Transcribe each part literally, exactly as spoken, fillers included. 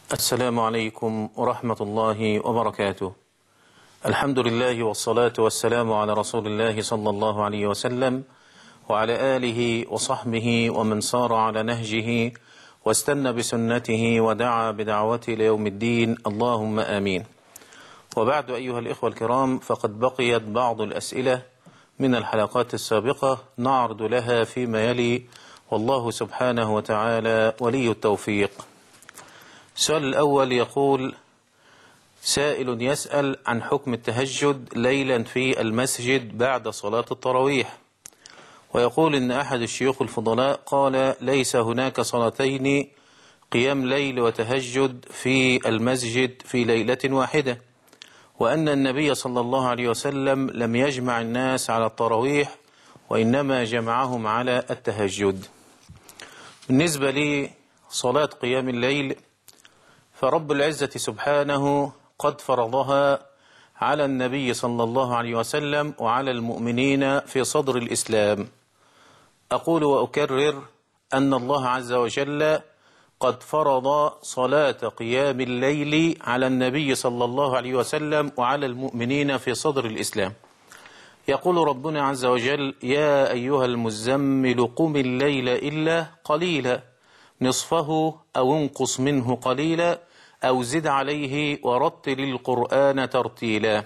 السلام عليكم ورحمة الله وبركاته. الحمد لله والصلاة والسلام على رسول الله صلى الله عليه وسلم وعلى آله وصحبه ومن صار على نهجه واستنى بسنته ودعا بدعوته ليوم الدين، اللهم آمين. وبعد، أيها الإخوة الكرام، فقد بقيت بعض الأسئلة من الحلقات السابقة نعرض لها فيما يلي، والله سبحانه وتعالى ولي التوفيق. السؤال الأول يقول: سائل يسأل عن حكم التهجد ليلا في المسجد بعد صلاة التراويح، ويقول إن أحد الشيوخ الفضلاء قال ليس هناك صلاتين قيام ليل وتهجد في المسجد في ليلة واحدة، وأن النبي صلى الله عليه وسلم لم يجمع الناس على التراويح وإنما جمعهم على التهجد. بالنسبة لي صلاة قيام الليل فرب العزة سبحانه قد فرضها على النبي صلى الله عليه وسلم وعلى المؤمنين في صدر الإسلام. أقول وأكرر أن الله عز وجل قد فرض صلاة قيام الليل على النبي صلى الله عليه وسلم وعلى المؤمنين في صدر الإسلام. يقول ربنا عز وجل: يا أيها المزمل قم الليل إلا قليلا نصفه أو انقص منه قليلا أو زد عليه ورتل القرآن ترتيلا.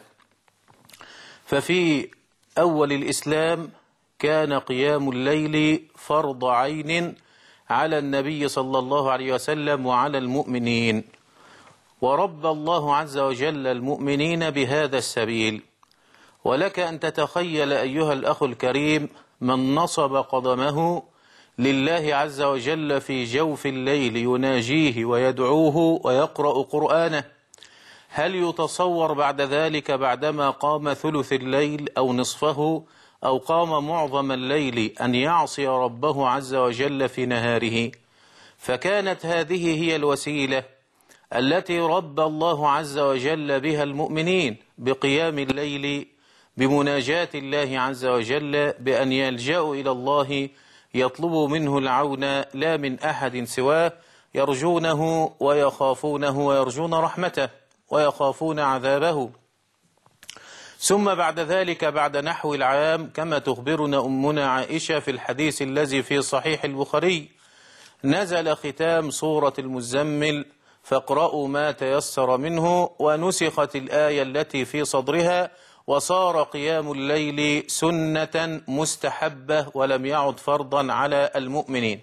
ففي أول الإسلام كان قيام الليل فرض عين على النبي صلى الله عليه وسلم وعلى المؤمنين، ورب الله عز وجل المؤمنين بهذا السبيل. ولك أن تتخيل أيها الأخ الكريم من نصب قدمه لله عز وجل في جوف الليل يناجيه ويدعوه ويقرأ قرآنه، هل يتصور بعد ذلك بعدما قام ثلث الليل أو نصفه أو قام معظم الليل أن يعصي ربه عز وجل في نهاره؟ فكانت هذه هي الوسيلة التي ربى الله عز وجل بها المؤمنين بقيام الليل، بمناجاة الله عز وجل، بأن يلجأوا إلى الله يطلبوا منه العون لا من أحد سواه، يرجونه ويخافونه ويرجون رحمته ويخافون عذابه. ثم بعد ذلك بعد نحو العام كما تخبرنا أمنا عائشة في الحديث الذي في صحيح البخاري نزل ختام سورة المزمل فاقرأوا ما تيسر منه، ونسخت الآية التي في صدرها وصار قيام الليل سنة مستحبة ولم يعد فرضا على المؤمنين.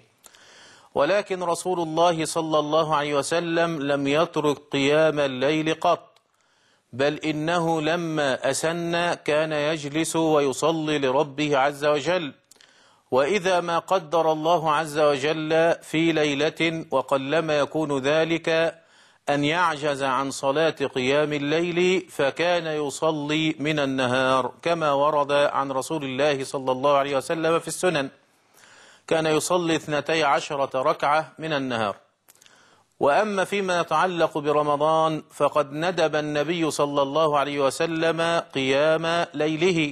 ولكن رسول الله صلى الله عليه وسلم لم يترك قيام الليل قط، بل إنه لما أسن كان يجلس ويصلي لربه عز وجل. وإذا ما قدر الله عز وجل في ليلة، وقلما يكون ذلك، أن يعجز عن صلاة قيام الليل فكان يصلي من النهار، كما ورد عن رسول الله صلى الله عليه وسلم في السنن، كان يصلي اثنتي عشرة ركعة من النهار. وأما فيما يتعلق برمضان فقد ندب النبي صلى الله عليه وسلم قيام ليله،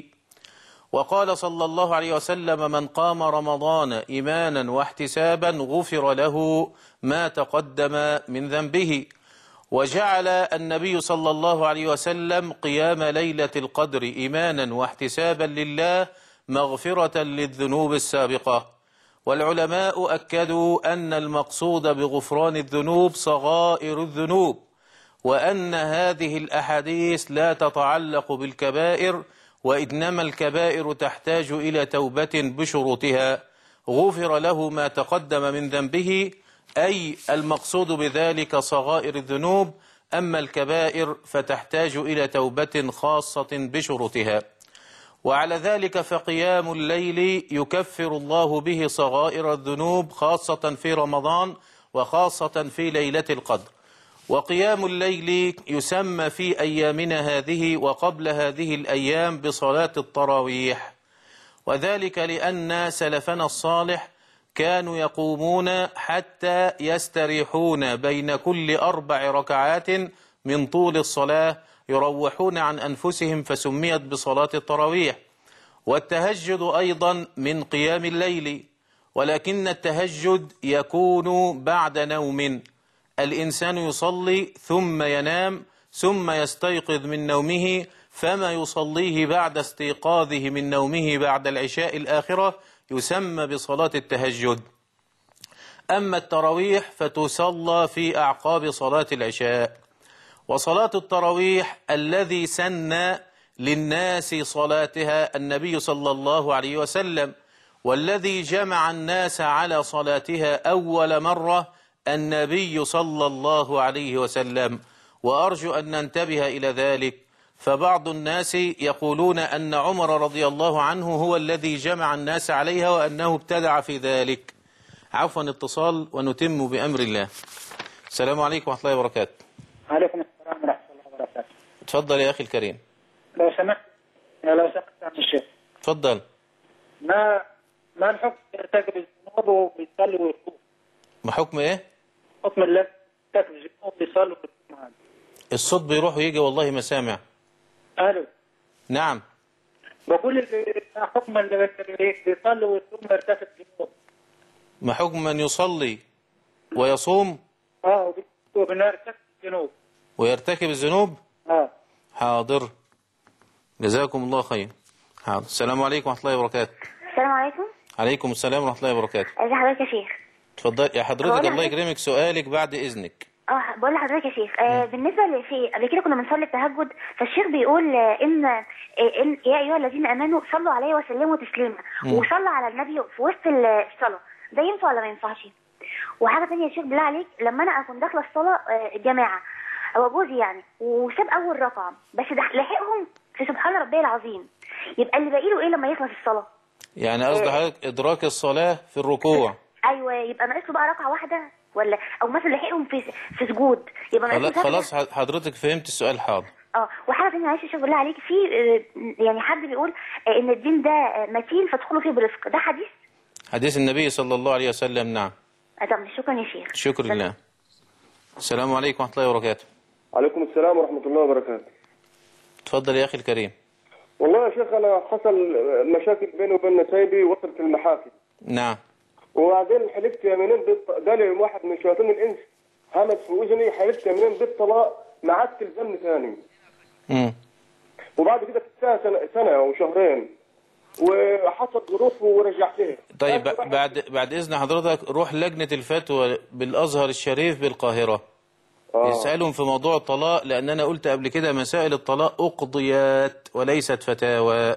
وقال صلى الله عليه وسلم: من قام رمضان إيمانا واحتسابا غفر له ما تقدم من ذنبه. وجعل النبي صلى الله عليه وسلم قيام ليلة القدر إيمانا واحتسابا لله مغفرة للذنوب السابقة. والعلماء أكدوا أن المقصود بغفران الذنوب صغائر الذنوب، وأن هذه الأحاديث لا تتعلق بالكبائر، وإنما الكبائر تحتاج إلى توبة بشروطها. غفر له ما تقدم من ذنبه، أي المقصود بذلك صغائر الذنوب، أما الكبائر فتحتاج إلى توبة خاصة بشروطها. وعلى ذلك فقيام الليل يكفر الله به صغائر الذنوب، خاصة في رمضان وخاصة في ليلة القدر. وقيام الليل يسمى في أيامنا هذه وقبل هذه الأيام بصلاة التراويح، وذلك لأن سلفنا الصالح كانوا يقومون حتى يستريحون بين كل أربع ركعات من طول الصلاة، يروحون عن أنفسهم، فسميت بصلاة التراويح. والتهجد أيضا من قيام الليل، ولكن التهجد يكون بعد نوم، الإنسان يصلي ثم ينام ثم يستيقظ من نومه، فما يصليه بعد استيقاظه من نومه بعد العشاء الآخرة يسمى بصلاة التهجد. أما التراويح فتصلى في أعقاب صلاة العشاء. وصلاة التراويح الذي سن للناس صلاتها النبي صلى الله عليه وسلم، والذي جمع الناس على صلاتها أول مرة النبي صلى الله عليه وسلم. وأرجو أن ننتبه إلى ذلك، فبعض الناس يقولون أن عمر رضي الله عنه هو الذي جمع الناس عليها وأنه ابتدع في ذلك. عفوا اتصال ونتم بأمر الله. السلام عليكم ورحمة الله وبركاته. وعليكم السلام ورحمة الله وبركاته. تفضل يا أخي الكريم. لو سمحت لو سمحت عن الشيخ. تفضل. ما ما الحكم يرتكب الذنوب وبيصلي ويصوم؟ ما حكم إيه؟ حكم الذي يرتكب الذنوب بيصلي ويصوم هذا. الصوت بيروح ويجي والله ما سامع. ألو. نعم. بقول حكم اللي بيصلي ويصوم يرتكب الذنوب. ما حكم من يصلي ويصوم اه وبيرتكب الذنوب ويرتكب الذنوب؟ اه حاضر، جزاكم الله خير. حاضر. السلام عليكم ورحمة الله وبركاته. السلام عليكم. عليكم السلام ورحمة الله وبركاته. ازي حضرتك يا شيخ؟ اتفضل يا حضرتك، الله يكرمك، سؤالك بعد إذنك. اه بقول لحضرتك يا شيخ، آه بالنسبه لشيء قبل كده كنا بنصلي التهجد، فالشيخ بيقول آه ان آه ان يا ايها الذين امنوا صلوا عليه وسلموا تسليما، وصلى على النبي في وسط الصلاه، ده ينفع ولا ما ينفعش؟ وحاجه ثانيه يا شيخ بالله عليك، لما انا اكون داخله الصلاه آه جماعه او جوزي يعني وساب اول ركعه بس لحقهم في سبحان ربي العظيم، يبقى اللي باقي له ايه لما يخلص الصلاه؟ يعني قصد حضرتك ادراك الصلاه في الركوع. ايوه، يبقى ناقص له بقى ركعه واحده، ولا او مثلا لحقهم في في سجود يبقى ناقص له. خلاص حضرتك فهمت السؤال. حاضر. اه وحاجه ثانيه معلش يا شيخ بالله عليك، في يعني حد بيقول ان الدين ده متين فادخلوا فيه برفق، ده حديث؟ حديث النبي صلى الله عليه وسلم. نعم. طب شكرا يا شيخ. شكرا لله. السلام عليكم ورحمه الله وبركاته. وعليكم السلام ورحمة الله وبركاته. تفضل يا أخي الكريم. والله يا شيخ أنا حصل مشاكل بيني وبين نسايبي وصلت المحاكم. نعم. وبعدين حلفت يمينين بالط... قال واحد من شياطين الإنس همس في أذني، حلفت يمينين بالطلاق ما عادش تلزمني ثاني. امم وبعد كده كنت سنة سنة أو شهرين وحصل ظروف ورجعتها. طيب بعد بعد إذن حضرتك روح لجنة الفتوى بالأزهر الشريف بالقاهرة. آه. يسألهم في موضوع الطلاق، لأن أنا قلت قبل كده مسائل الطلاق أقضيات وليست فتاوى.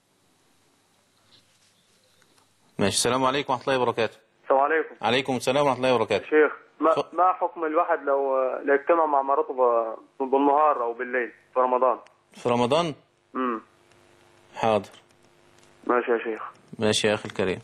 ماشي. السلام عليكم ورحمة الله وبركاته. السلام عليكم. عليكم السلام ورحمة الله وبركاته. شيخ ما, ف... ما حكم الواحد لو لو اجتمع مع مراته بالنهار أو بالليل في رمضان؟ في رمضان؟ امم حاضر. ماشي يا شيخ. ماشي يا أخي الكريم.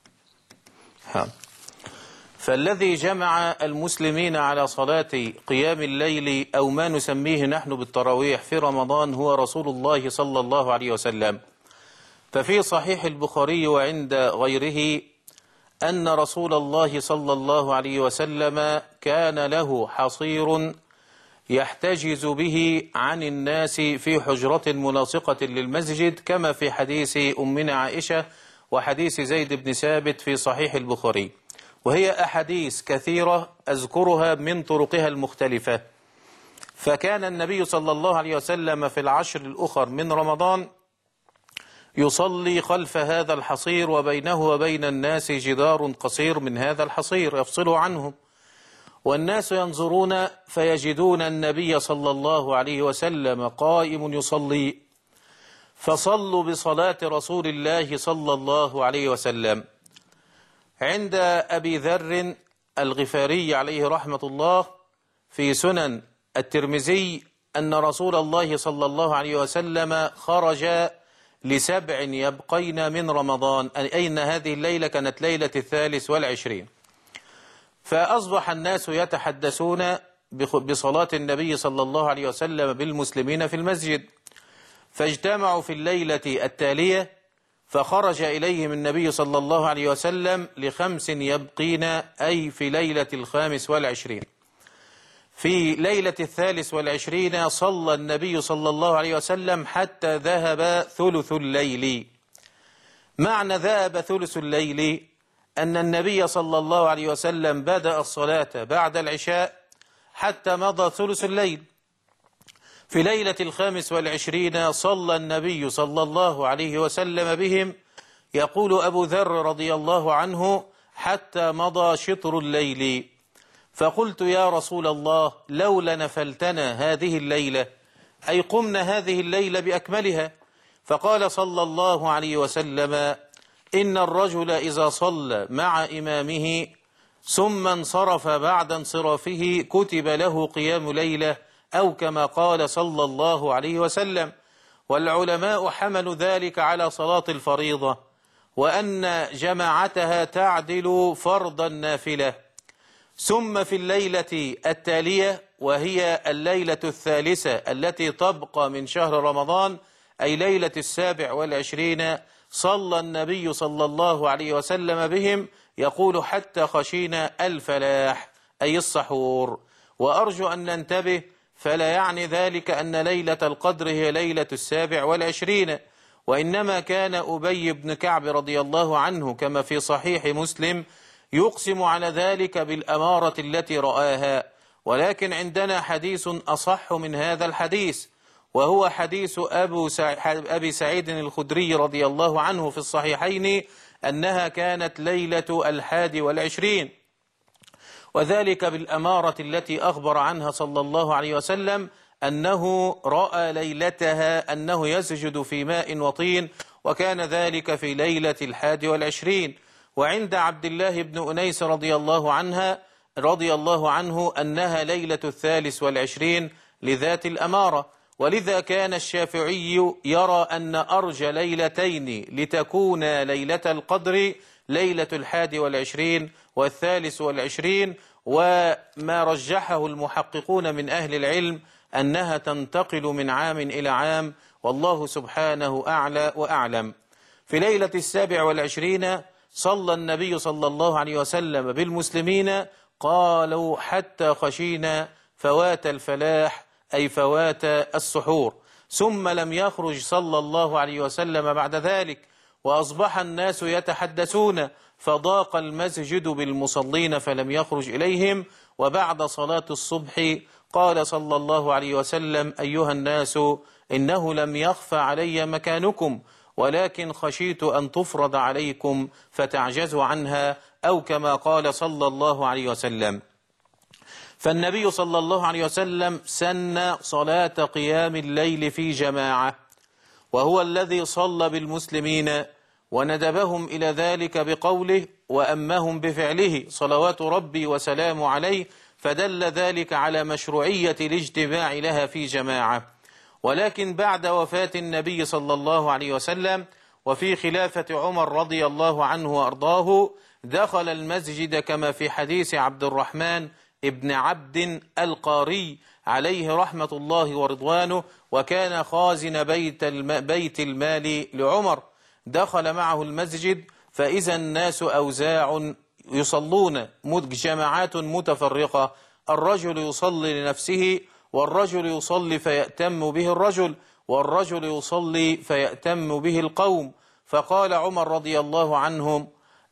حاضر. فالذي جمع المسلمين على صلاة قيام الليل أو ما نسميه نحن بالتراويح في رمضان هو رسول الله صلى الله عليه وسلم. ففي صحيح البخاري وعند غيره أن رسول الله صلى الله عليه وسلم كان له حصير يحتجز به عن الناس في حجرة ملاصقة للمسجد، كما في حديث أمنا عائشة وحديث زيد بن ثابت في صحيح البخاري، وهي أحاديث كثيرة أذكرها من طرقها المختلفة. فكان النبي صلى الله عليه وسلم في العشر الأخر من رمضان يصلي خلف هذا الحصير، وبينه وبين الناس جدار قصير من هذا الحصير يفصل عنهم، والناس ينظرون فيجدون النبي صلى الله عليه وسلم قائم يصلي، فصلوا بصلاة رسول الله صلى الله عليه وسلم. عند أبي ذر الغفاري عليه رحمة الله في سنن الترمذي أن رسول الله صلى الله عليه وسلم خرج لسبع يبقين من رمضان، أي أن هذه الليلة كانت ليلة الثالث والعشرين، فأصبح الناس يتحدثون بصلاة النبي صلى الله عليه وسلم بالمسلمين في المسجد، فاجتمعوا في الليلة التالية فخرج إليهم النبي صلى الله عليه وسلم لخمس يبقين، أي في ليلة الخامس والعشرين. في ليلة الثالث والعشرين صلى النبي صلى الله عليه وسلم حتى ذهب ثلث الليل. معنى ذهب ثلث الليل أن النبي صلى الله عليه وسلم بدأ الصلاة بعد العشاء حتى مضى ثلث الليل. في ليلة الخامس والعشرين صلى النبي صلى الله عليه وسلم بهم، يقول أبو ذر رضي الله عنه: حتى مضى شطر الليل، فقلت يا رسول الله لو لنفلتنا هذه الليلة، أي قمنا هذه الليلة بأكملها. فقال صلى الله عليه وسلم: إن الرجل إذا صلى مع إمامه ثم انصرف بعد انصرافه كتب له قيام ليلة، أو كما قال صلى الله عليه وسلم. والعلماء حملوا ذلك على صلاة الفريضة، وأن جماعتها تعدل فرض النافلة. ثم في الليلة التالية، وهي الليلة الثالثة التي تبقى من شهر رمضان، أي ليلة السابع والعشرين، صلى النبي صلى الله عليه وسلم بهم، يقول: حتى خشينا الفلاح، أي السحور. وأرجو أن ننتبه، فلا يعني ذلك أن ليلة القدر هي ليلة السابع والعشرين، وإنما كان أبي بن كعب رضي الله عنه كما في صحيح مسلم يقسم على ذلك بالأمارة التي رآها. ولكن عندنا حديث أصح من هذا الحديث، وهو حديث أبو أبي سعيد الخدري رضي الله عنه في الصحيحين، أنها كانت ليلة الحادي والعشرين، وذلك بالأمارة التي أخبر عنها صلى الله عليه وسلم أنه رأى ليلتها أنه يسجد في ماء وطين، وكان ذلك في ليلة الحادي والعشرين. وعند عبد الله بن أنيس رضي الله عنها رضي الله عنه أنها ليلة الثالث والعشرين لذات الأمارة. ولذا كان الشافعي يرى أن أرجى ليلتين لتكون ليلة القدر ليلة الحادي والعشرين والثالث والعشرين، وما رجحه المحققون من أهل العلم أنها تنتقل من عام إلى عام، والله سبحانه أعلى وأعلم. في ليلة السابع والعشرين صلى النبي صلى الله عليه وسلم بالمسلمين، قالوا: حتى خشينا فوات الفلاح، أي فوات السحور. ثم لم يخرج صلى الله عليه وسلم بعد ذلك، وأصبح الناس يتحدثون، فضاق المسجد بالمصلين فلم يخرج إليهم. وبعد صلاة الصبح قال صلى الله عليه وسلم: أيها الناس، إنه لم يخفى علي مكانكم، ولكن خشيت أن تفرض عليكم فتعجزوا عنها، أو كما قال صلى الله عليه وسلم. فالنبي صلى الله عليه وسلم سن صلاة قيام الليل في جماعة، وهو الذي صلى بالمسلمين، وندبهم إلى ذلك بقوله وأمهم بفعله صلوات ربي وسلام عليه، فدل ذلك على مشروعية الاجتماع لها في جماعة. ولكن بعد وفاة النبي صلى الله عليه وسلم وفي خلافة عمر رضي الله عنه وأرضاه، دخل المسجد كما في حديث عبد الرحمن ابن عبد القاري عليه رحمة الله ورضوانه، وكان خازن بيت, الم... بيت المال لعمر. دخل معه المسجد فإذا الناس أوزاع يصلون جماعات متفرقة، الرجل يصلي لنفسه، والرجل يصلي فيأتم به الرجل، والرجل يصلي فيأتم به القوم. فقال عمر رضي الله عنهم: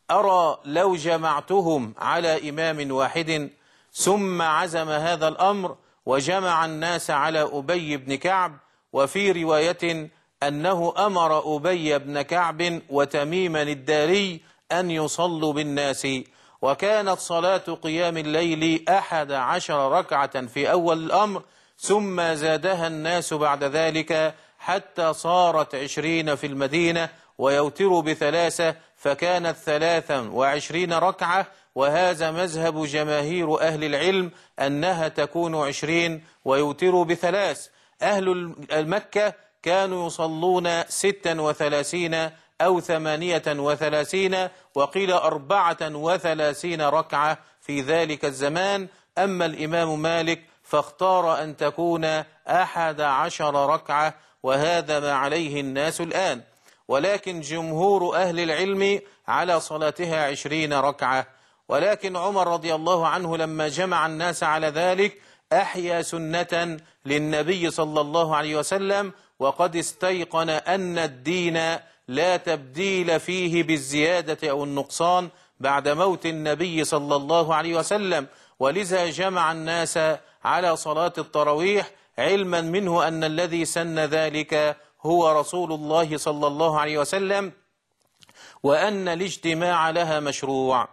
أرى لو جمعتهم على إمام واحد. ثم عزم هذا الأمر وجمع الناس على أبي بن كعب. وفي رواية أنه أمر أبي بن كعب وتميما الداري أن يصلوا بالناس. وكانت صلاة قيام الليل أحد عشر ركعة في أول الأمر، ثم زادها الناس بعد ذلك حتى صارت عشرين في المدينة، ويوتر بثلاثة، فكانت ثلاثا وعشرين ركعة. وهذا مذهب جماهير أهل العلم أنها تكون عشرين ويوتر بثلاث. أهل المكة كانوا يصلون ستا وثلاثين أو ثمانية وثلاثين، وقيل أربعة وثلاثين ركعة في ذلك الزمان. أما الإمام مالك فاختار أن تكون أحد عشر ركعة، وهذا ما عليه الناس الآن. ولكن جمهور أهل العلم على صلاتها عشرين ركعة. ولكن عمر رضي الله عنه لما جمع الناس على ذلك أحيا سنة للنبي صلى الله عليه وسلم، وقد استيقن أن الدين لا تبديل فيه بالزيادة أو النقصان بعد موت النبي صلى الله عليه وسلم، ولذا جمع الناس على صلاة التراويح، علما منه أن الذي سن ذلك هو رسول الله صلى الله عليه وسلم، وأن الاجتماع لها مشروع.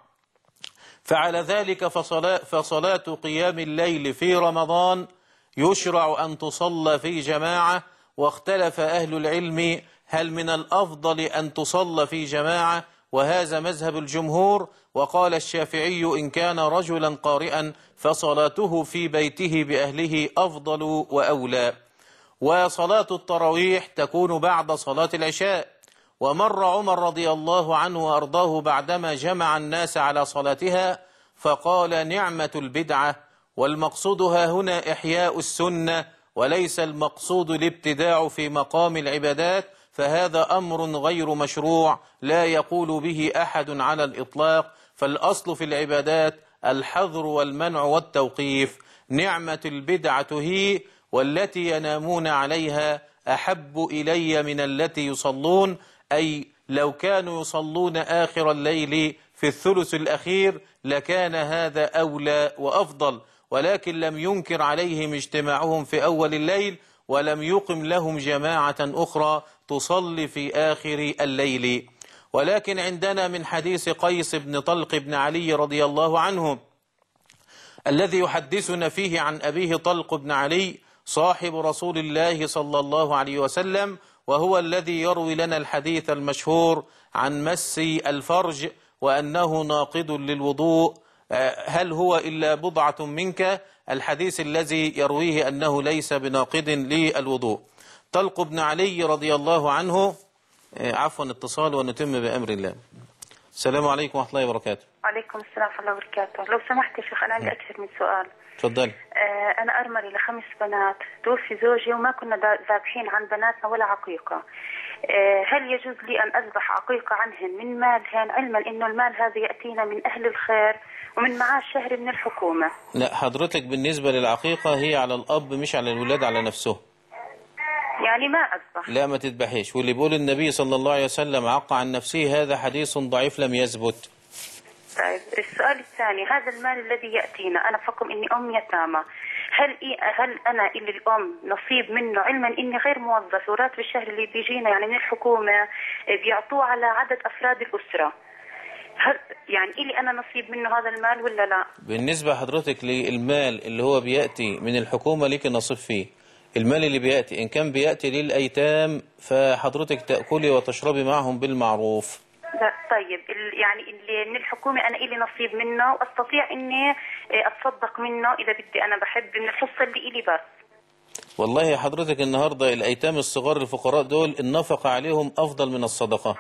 فعلى ذلك فصلاة, فصلاة قيام الليل في رمضان يشرع أن تصلى في جماعة، واختلف أهل العلم هل من الأفضل أن تصلى في جماعة، وهذا مذهب الجمهور. وقال الشافعي إن كان رجلا قارئا فصلاته في بيته بأهله أفضل وأولى. وصلاة التراويح تكون بعد صلاة العشاء. ومر عمر رضي الله عنه وأرضاه بعدما جمع الناس على صلاتها فقال نعمة البدعة، والمقصودها هنا إحياء السنة، وليس المقصود الابتداع في مقام العبادات، فهذا أمر غير مشروع لا يقول به أحد على الإطلاق. فالأصل في العبادات الحظر والمنع والتوقيف. نعمة البدعة هي والتي ينامون عليها أحب إلي من التي يصلون، أي لو كانوا يصلون آخر الليل في الثلث الأخير لكان هذا أولى وأفضل، ولكن لم ينكر عليهم اجتماعهم في أول الليل، ولم يقم لهم جماعة أخرى تصلي في آخر الليل. ولكن عندنا من حديث قيس بن طلق بن علي رضي الله عنه الذي يحدثنا فيه عن أبيه طلق بن علي صاحب رسول الله صلى الله عليه وسلم، وهو الذي يروي لنا الحديث المشهور عن مس الفرج وأنه ناقض للوضوء، هل هو إلا بضعة منك، الحديث الذي يرويه أنه ليس بناقض للوضوء. طلق بن علي رضي الله عنه، عفوا اتصال ونتم بأمر الله. السلام عليكم ورحمة الله وبركاته. وعليكم السلام ورحمة الله وبركاته. لو سمحت يا شيخ أنا عندي أكثر من سؤال. تفضل. آه أنا أرملي لخمس بنات، توفي زوجي وما كنا ذابحين عن بناتنا ولا عقيقة. آه هل يجوز لي أن أذبح عقيقة عنهن من مالهن، علما إنه المال هذا يأتينا من أهل الخير ومن معاش شهري من الحكومة؟ لا، حضرتك بالنسبة للعقيقة هي على الأب مش على الولاد على نفسه. يعني ما أذبح؟ لا ما تذبحيش. واللي بيقول النبي صلى الله عليه وسلم عق عن نفسه هذا حديث ضعيف لم يثبت. طيب السؤال الثاني، هذا المال الذي يأتينا، أنا بحكم إني أم يتامى، هل إيه هل أنا اللي الأم نصيب منه، علما إني غير موظف وراتب الشهر اللي بيجينا يعني من الحكومة بيعطوه على عدد أفراد الأسرة، هل يعني إلي أنا نصيب منه هذا المال ولا لا؟ بالنسبة حضرتك للمال اللي هو بيأتي من الحكومة ليك نصيب فيه. المال اللي بيأتي إن كان بيأتي للأيتام فحضرتك تأكلي وتشربي معهم بالمعروف. لا طيب يعني اللي من الحكومة أنا إلي نصيب منه وأستطيع إني أتصدق منه إذا بدي، أنا بحب من الحصة اللي إلي بس. والله حضرتك النهاردة الأيتام الصغار الفقراء دول النفقة عليهم أفضل من الصدقة.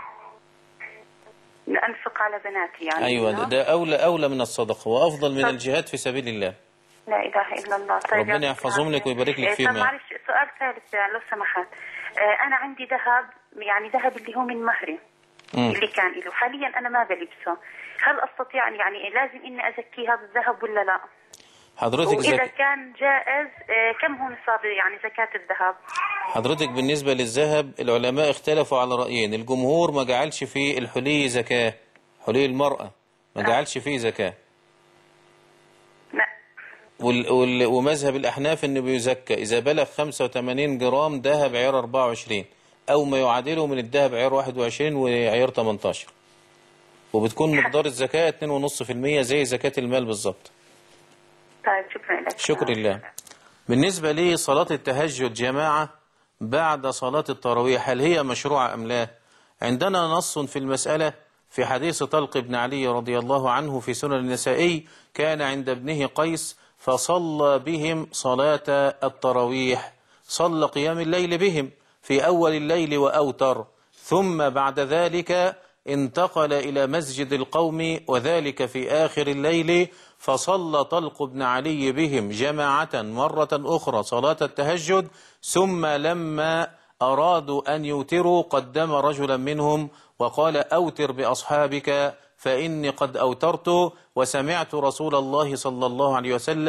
ننفق على بناتي يعني. أيوة ده أولى أولى من الصدقة وأفضل من الجهاد في سبيل الله. لا إله إلا الله. طيب ربنا يحفظهم لك ويبارك لك فيما. معلش سؤال ثالث لو سمحت، أنا عندي ذهب، يعني ذهب اللي هو من مهري مم. اللي كان له حاليا أنا ما بلبسه، هل أستطيع يعني لازم إني أزكي هذا الذهب ولا لا؟ حضرتك وإذا زك... كان جائز كم هو نصاب يعني زكاة الذهب؟ حضرتك بالنسبة للذهب العلماء اختلفوا على رأيين. الجمهور ما جعلش فيه الحلي زكاة، حلي المرأة ما جعلش فيه زكاة. لا. وال... وال... ومذهب الأحناف إنه بيزكى إذا بلغ خمسة وثمانين جرام ذهب عيار أربعة وعشرين أو ما يعادله من الذهب عيار واحد وعشرين وعيار ثمانية عشر، وبتكون مقدار الزكاة اثنين فاصلة خمسة بالمئة زي زكاة المال بالظبط. طيب شكرا لك. شكرا لله. بالنسبة لي صلاة التهجد جماعة بعد صلاة التراويح هل هي مشروعة أم لا؟ عندنا نص في المسألة في حديث طلق بن علي رضي الله عنه في سنن النسائي، كان عند ابنه قيس فصلى بهم صلاة التراويح، صلى قيام الليل بهم في أول الليل وأوتر، ثم بعد ذلك انتقل إلى مسجد القوم وذلك في آخر الليل، فصلى طلق بن علي بهم جماعة مرة أخرى صلاة التهجد، ثم لما أرادوا أن يوتروا قدم رجلا منهم وقال أوتر بأصحابك فإني قد أوترت وسمعت رسول الله صلى الله عليه وسلم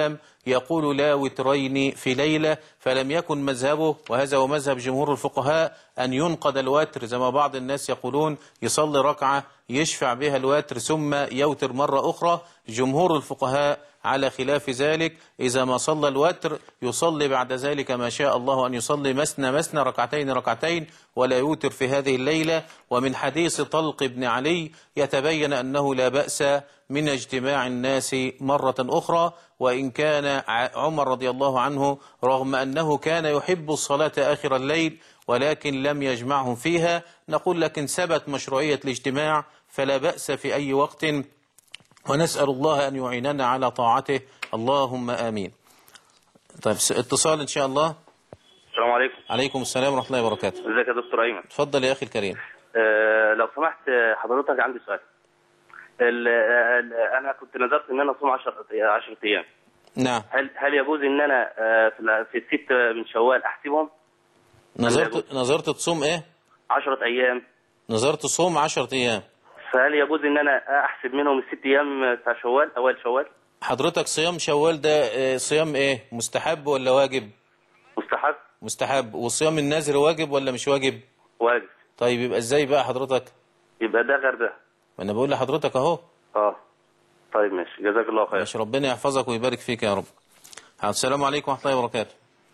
يقول لا وترين في ليلة، فلم يكن مذهبه، وهذا هو مذهب جمهور الفقهاء، أن ينقض الوتر زي ما بعض الناس يقولون يصلي ركعة يشفع بها الوتر ثم يوتر مرة أخرى. جمهور الفقهاء على خلاف ذلك، إذا ما صلى الوتر يصلي بعد ذلك ما شاء الله أن يصلي مثنى مثنى ركعتين ركعتين ولا يوتر في هذه الليلة. ومن حديث طلق بن علي يتبين أنه لا بأس من اجتماع الناس مرة أخرى، وإن كان عمر رضي الله عنه رغم أنه كان يحب الصلاة آخر الليل ولكن لم يجمعهم فيها، نقول لكن ثبت مشروعية الاجتماع فلا بأس في أي وقت، ونسأل الله أن يعيننا على طاعته، اللهم آمين. طيب اتصال إن شاء الله. السلام عليكم. عليكم السلام ورحمة الله وبركاته. ازيك يا دكتور أيمن؟ اتفضل يا أخي الكريم. أه لو سمحت حضرتك عندي سؤال. ال ال أنا كنت نذرت إن أنا أصوم عشرة أيام. نعم. هل هل يجوز إن أنا في في الست من شوال أحسبهم؟ نظرت نظرت تصوم إيه؟ عشرة أيام. نظرت تصوم عشرة أيام. فهل يجوز إن أنا أحسب منهم الست أيام بتاع شوال أول شوال؟ حضرتك صيام شوال ده صيام إيه؟ مستحب ولا واجب؟ مستحب. مستحب. وصيام النذر واجب ولا مش واجب؟ واجب. طيب يبقى إزاي بقى حضرتك؟ يبقى ده غير ده. ما أنا بقول لحضرتك أهو. أه طيب ماشي، جزاك الله خير. ماشي، ربنا يحفظك ويبارك فيك يا رب. السلام عليكم ورحمة الله وبركاته.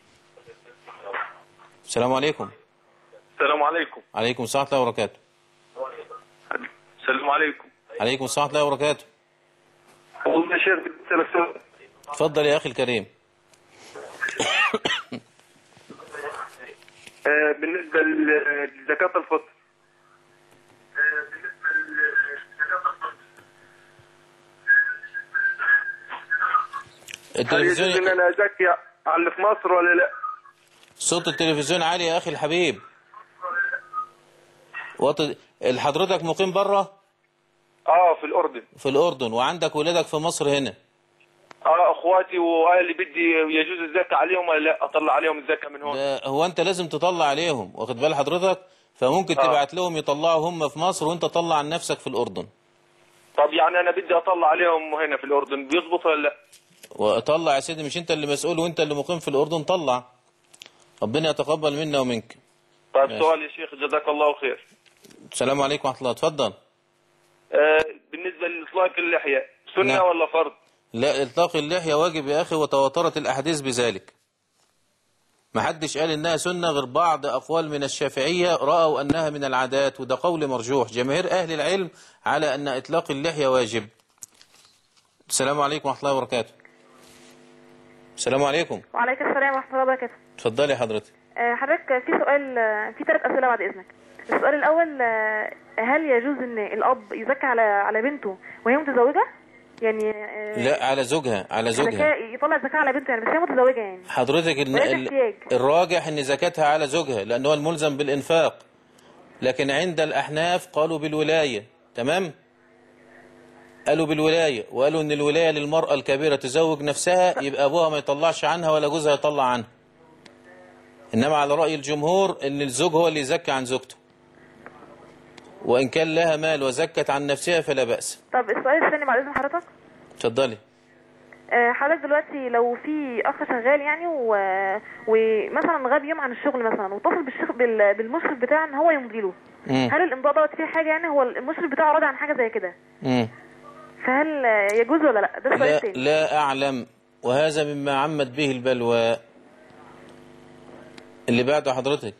السلام عليكم. السلام عليكم. عليكم السلام ورحمة الله وبركاته. السلام عليكم. عليكم السلام ورحمة الله وبركاته. والله يا شيخ بالتلفزيون. اتفضل يا أخي الكريم. آه بالنسبة لزكاة الفطر. هل يجوز ان انا ازكي على اللي في مصر ولا لا؟ صوت التلفزيون عالي يا اخي الحبيب. وط... حضرتك مقيم بره؟ اه في الاردن. في الاردن، وعندك ولادك في مصر هنا؟ اه اخواتي واهلي، بدي يجوز الزكاه عليهم ولا لا؟ اطلع عليهم الزكاه من هون؟ هو انت لازم تطلع عليهم، واخد بال حضرتك؟ فممكن آه. تبعت لهم يطلعوا هم في مصر وانت طلع عن نفسك في الاردن. طب يعني انا بدي اطلع عليهم هنا في الاردن، بيظبط ولا لا؟ وطلع يا سيدي، مش انت اللي مسؤول وانت اللي مقيم في الاردن، طلع. ربنا يتقبل منا ومنك. طيب ماشي. سؤال يا شيخ، جزاك الله خير. السلام عليكم ورحمه الله. اتفضل. آه بالنسبه لاطلاق اللحيه سنه لا. ولا فرض؟ لا، اطلاق اللحيه واجب يا اخي، وتواترت الاحاديث بذلك. ما حدش قال انها سنه غير بعض اقوال من الشافعيه راوا انها من العادات، وده قول مرجوح. جماهير اهل العلم على ان اطلاق اللحيه واجب. السلام عليكم ورحمه الله وبركاته. السلام عليكم. وعليكم السلام ورحمه الله وبركاته. اتفضلي حضرتك. حضرتك في سؤال، في ثلاث اسئله بعد اذنك. السؤال الاول، هل يجوز ان الاب يزكي على على بنته وهي متزوجه؟ يعني لا، على زوجها. على زوجها يطلع زكاه على بنته يعني، بس هي متزوجه يعني. حضرتك ال... الراجح ان زكاتها على زوجها لانه هو الملزم بالانفاق، لكن عند الاحناف قالوا بالولايه. تمام، قالوا بالولايه، وقالوا ان الولايه للمراه الكبيره تزوج نفسها، يبقى ابوها ما يطلعش عنها ولا جوزها يطلع عنها. انما على راي الجمهور ان الزوج هو اللي يزكي عن زوجته، وإن كان لها مال وزكت عن نفسها فلا بأس. طب السؤال الثاني بعد إذن حضرتك. اتفضلي. حضرتك دلوقتي لو في أخ شغال يعني و... ومثلا غاب يوم عن الشغل مثلا، واتصل بالشيخ بال... بالمشرف بتاعه إن هو يمضي له، هل الإمضاء دوت فيه حاجة يعني؟ هو المشرف بتاعه راضي عن حاجة زي كده، فهل يجوز ولا لا؟ ده السؤال الثاني. لا, لا أعلم، وهذا مما عمت به البلوى. اللي بعده حضرتك.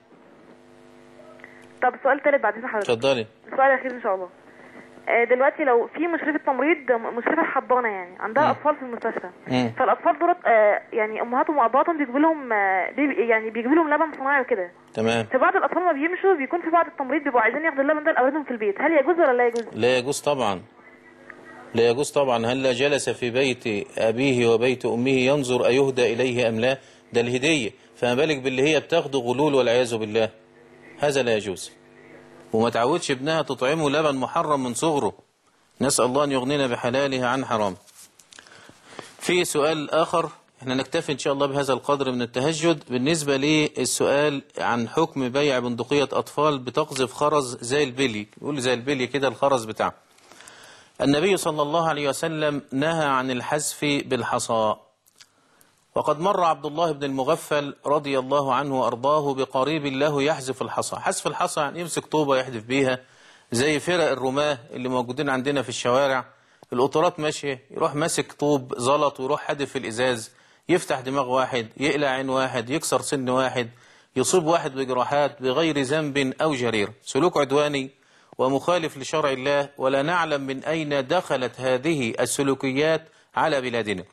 طب السؤال الثالث بعد اذن حضرتك. اتفضلي. السؤال الاخير ان شاء الله. دلوقتي لو في مشرفه تمريض، مشرفه حضانه يعني، عندها م. اطفال في المستشفى، م. فالاطفال دول يعني امهاتهم وابهاتهم بيجيبوا لهم يعني بيجيبوا لهم لبن صناعي وكده. تمام. في بعض الاطفال ما بيمشوا، بيكون في بعض التمريض بيبقوا عايزين ياخدوا اللبن ده لاولادهم في البيت، هل يجوز ولا لا يجوز؟ لا يجوز طبعا. لا يجوز طبعا. هل جلس في بيت ابيه وبيت امه ينظر ايهدى اليه ام لا؟ ده الهديه، فما بالك باللي هي بتاخده غلول والعياذ بالله. هذا لا يجوز. وما تعودش ابنها تطعمه لبن محرم من صغره. نسأل الله أن يغنينا بحلاله عن حرام. في سؤال آخر، احنا نكتفي إن شاء الله بهذا القدر من التهجد. بالنسبة للسؤال عن حكم بيع بندقية أطفال بتقذف خرز زي البلي، يقول زي البلي كده الخرز بتاعه. النبي صلى الله عليه وسلم نهى عن الحذف بالحصى، وقد مر عبد الله بن المغفل رضي الله عنه وأرضاه بقريب له يحذف الحصى. حذف الحصى يعني يمسك طوبة يحذف بيها، زي فرق الرماة اللي موجودين عندنا في الشوارع، القطارات ماشية يروح ماسك طوب زلط ويروح حدف في الإزاز، يفتح دماغ واحد، يقلع عين واحد، يكسر سن واحد، يصيب واحد بجراحات بغير ذنب أو جريرة. سلوك عدواني ومخالف لشرع الله، ولا نعلم من أين دخلت هذه السلوكيات على بلادنا.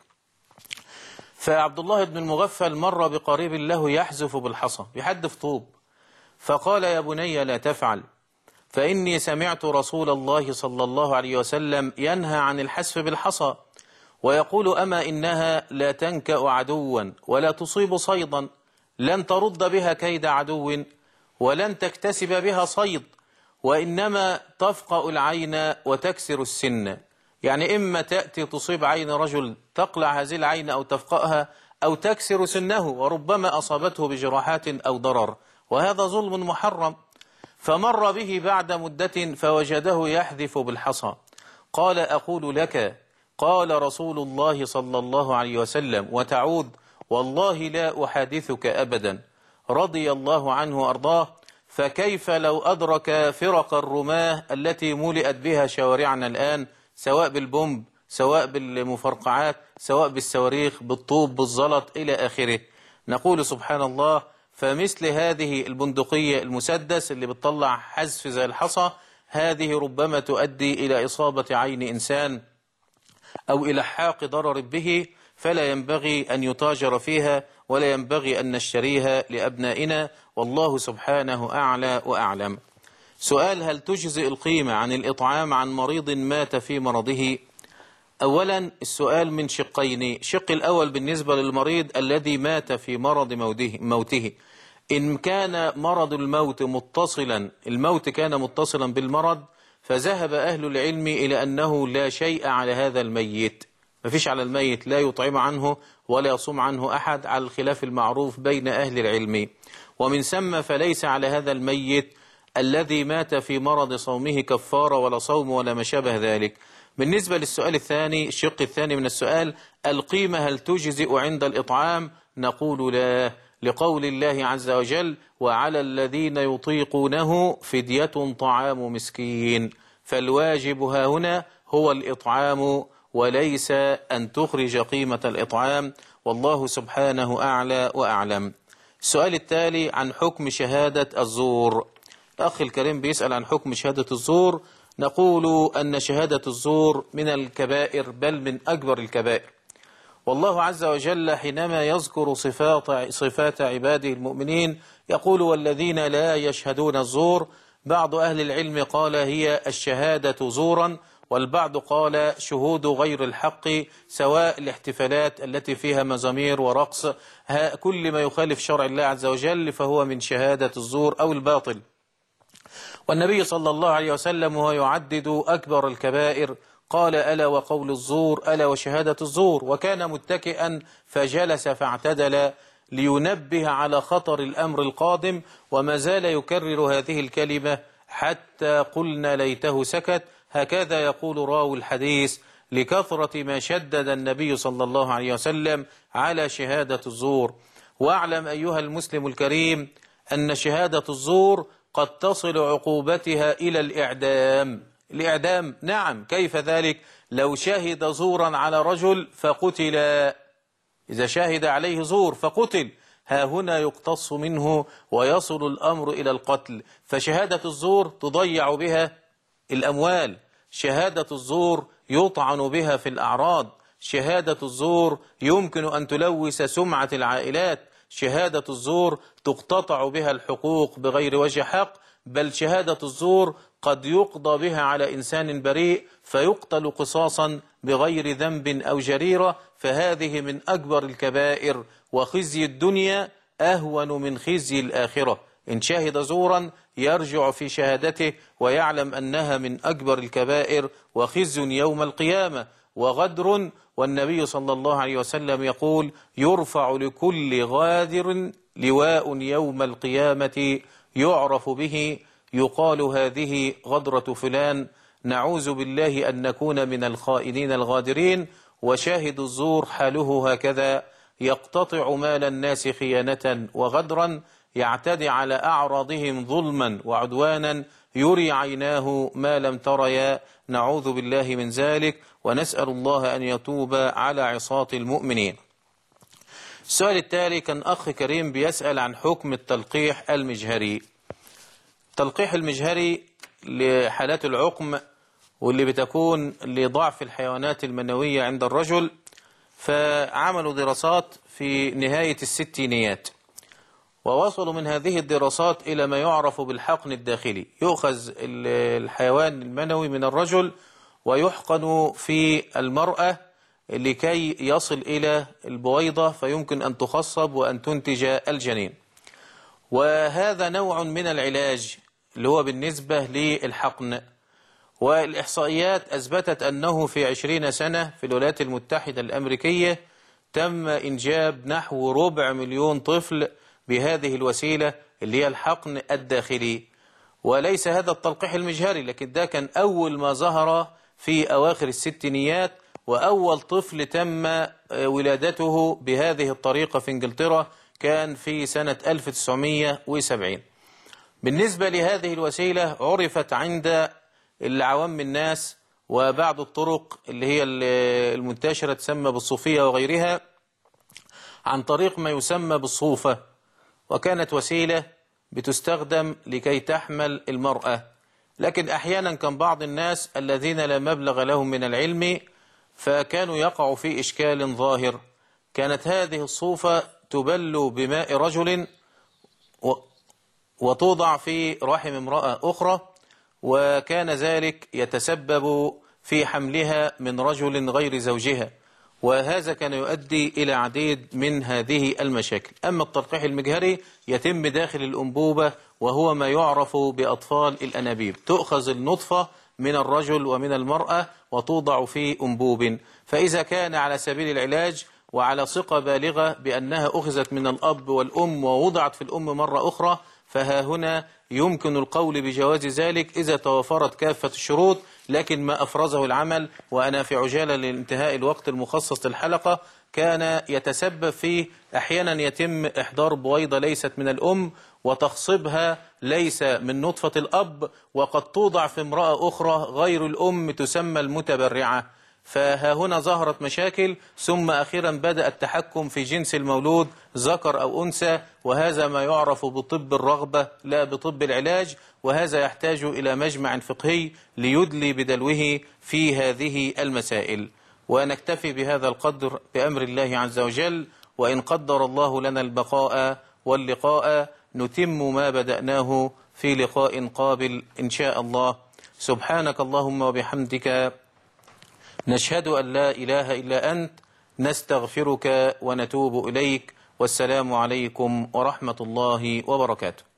فعبد الله بن المغفل مر بقريب له يحذف بالحصى، يحدف طوب، فقال يا بني لا تفعل، فإني سمعت رسول الله صلى الله عليه وسلم ينهى عن الحذف بالحصى، ويقول أما إنها لا تنكأ عدوا ولا تصيب صيدا، لن ترد بها كيد عدو ولن تكتسب بها صيد، وإنما تفقأ العين وتكسر السن. يعني إما تأتي تصيب عين رجل تقلع هذه العين أو تفقأها، أو تكسر سنه وربما أصابته بجراحات أو ضرر، وهذا ظلم محرم. فمر به بعد مدة فوجده يحذف بالحصى، قال أقول لك قال رسول الله صلى الله عليه وسلم وتعود، والله لا أحادثك أبدا. رضي الله عنه وأرضاه. فكيف لو أدرك فرق الرماة التي ملئت بها شوارعنا الآن، سواء بالبومب، سواء بالمفرقعات، سواء بالصواريخ، بالطوب، بالزلط إلى آخره. نقول سبحان الله. فمثل هذه البندقية المسدس اللي بتطلع حذف زي الحصى، هذه ربما تؤدي إلى إصابة عين إنسان أو إلى حاق ضرر به، فلا ينبغي أن يتاجر فيها، ولا ينبغي أن نشتريها لأبنائنا، والله سبحانه أعلى وأعلم. سؤال: هل تجزئ القيمة عن الإطعام عن مريض مات في مرضه؟ أولا السؤال من شقين. شق الأول بالنسبة للمريض الذي مات في مرض موته، إن كان مرض الموت متصلا الموت كان متصلا بالمرض، فذهب أهل العلم إلى أنه لا شيء على هذا الميت، ما فيش على الميت لا يطعم عنه ولا يصوم عنه أحد، على الخلاف المعروف بين أهل العلم. ومن ثم فليس على هذا الميت الذي مات في مرض صومه كفارة ولا صوم ولا ما شابه ذلك. بالنسبة للسؤال الثاني، الشق الثاني من السؤال، القيمة هل تجزئ عند الإطعام؟ نقول لا، لقول الله عز وجل: وعلى الذين يطيقونه فدية طعام مسكين. فالواجب ها هنا هو الإطعام وليس أن تخرج قيمة الإطعام، والله سبحانه أعلى وأعلم. السؤال التالي عن حكم شهادة الزور. الأخ الكريم بيسأل عن حكم شهادة الزور. نقول أن شهادة الزور من الكبائر، بل من أكبر الكبائر. والله عز وجل حينما يذكر صفات صفات عباده المؤمنين يقول: والذين لا يشهدون الزور. بعض أهل العلم قال هي الشهادة زورا، والبعض قال شهود غير الحق، سواء الاحتفالات التي فيها مزامير ورقص، كل ما يخالف شرع الله عز وجل فهو من شهادة الزور أو الباطل. والنبي صلى الله عليه وسلم وهو يعدد أكبر الكبائر قال: ألا وقول الزور، ألا وشهادة الزور. وكان متكئا فجلس فاعتدل لينبه على خطر الأمر القادم، وما زال يكرر هذه الكلمة حتى قلنا ليته سكت. هكذا يقول راوي الحديث لكثرة ما شدد النبي صلى الله عليه وسلم على شهادة الزور. واعلم أيها المسلم الكريم أن شهادة الزور قد تصل عقوبتها إلى الإعدام. الإعدام، نعم، كيف ذلك؟ لو شهد زورا على رجل فقتل، إذا شهد عليه زور فقتل، ها هنا يقتص منه ويصل الأمر إلى القتل. فشهادة الزور تضيع بها الأموال، شهادة الزور يطعن بها في الأعراض، شهادة الزور يمكن أن تلوث سمعة العائلات، شهادة الزور تقتطع بها الحقوق بغير وجه حق، بل شهادة الزور قد يقضى بها على إنسان بريء فيقتل قصاصا بغير ذنب أو جريرة. فهذه من أكبر الكبائر، وخزي الدنيا أهون من خزي الآخرة. إن شهد زورا يرجع في شهادته ويعلم أنها من أكبر الكبائر، وخزي يوم القيامة وغدر. والنبي صلى الله عليه وسلم يقول: يرفع لكل غادر لواء يوم القيامة يعرف به، يقال هذه غدرة فلان. نعوذ بالله أن نكون من الخائنين الغادرين. وشاهد الزور حاله هكذا، يقتطع مال الناس خيانة وغدرا، يعتدي على أعراضهم ظلما وعدوانا، يري عيناه ما لم تريا. نعوذ بالله من ذلك، ونسأل الله أن يتوب على عصاة المؤمنين. السؤال التالي كان أخ كريم بيسأل عن حكم التلقيح المجهري. التلقيح المجهري لحالات العقم واللي بتكون لضعف الحيوانات المنوية عند الرجل، فعملوا دراسات في نهاية الستينيات، ووصلوا من هذه الدراسات إلى ما يعرف بالحقن الداخلي. يؤخذ الحيوان المنوي من الرجل ويحقن في المرأة لكي يصل إلى البويضة فيمكن أن تخصب وأن تنتج الجنين. وهذا نوع من العلاج اللي هو بالنسبة للحقن. والإحصائيات أثبتت أنه في عشرين سنة في الولايات المتحدة الأمريكية تم إنجاب نحو ربع مليون طفل بهذه الوسيلة اللي هي الحقن الداخلي. وليس هذا التلقيح المجهري، لكن ده كان أول ما ظهر في أواخر الستينيات، وأول طفل تم ولادته بهذه الطريقة في إنجلترا كان في سنة ألف وتسعمائة وسبعين. بالنسبة لهذه الوسيلة عرفت عند العوام الناس وبعض الطرق اللي هي المنتشرة تسمى بالصوفية وغيرها عن طريق ما يسمى بالصوفة، وكانت وسيلة بتستخدم لكي تحمل المرأة. لكن أحيانا كان بعض الناس الذين لا مبلغ لهم من العلم فكانوا يقعوا في إشكال ظاهر. كانت هذه الصوفة تبل بماء رجل وتوضع في رحم امرأة أخرى، وكان ذلك يتسبب في حملها من رجل غير زوجها، وهذا كان يؤدي إلى عديد من هذه المشاكل. أما التلقيح المجهري يتم داخل الأنبوبة، وهو ما يعرف بأطفال الأنابيب. تؤخذ النطفة من الرجل ومن المرأة وتوضع في أنبوب، فإذا كان على سبيل العلاج وعلى ثقة بالغة بأنها أخذت من الأب والأم ووضعت في الأم مرة أخرى، فها هنا يمكن القول بجواز ذلك إذا توفرت كافة الشروط. لكن ما أفرزه العمل، وأنا في عجالة لانتهاء الوقت المخصص للحلقة، كان يتسبب فيه أحيانا يتم إحضار بويضة ليست من الأم وتخصيبها ليس من نطفة الأب، وقد توضع في امرأة أخرى غير الأم تسمى المتبرعة. فها هنا ظهرت مشاكل، ثم أخيرا بدأ التحكم في جنس المولود ذكر أو أنثى، وهذا ما يعرف بطب الرغبة لا بطب العلاج، وهذا يحتاج إلى مجمع فقهي ليدلي بدلوه في هذه المسائل. ونكتفي بهذا القدر بأمر الله عز وجل، وإن قدر الله لنا البقاء واللقاء نتم ما بدأناه في لقاء قابل إن شاء الله. سبحانك اللهم وبحمدك، نشهد أن لا إله إلا أنت، نستغفرك ونتوب إليك، والسلام عليكم ورحمة الله وبركاته.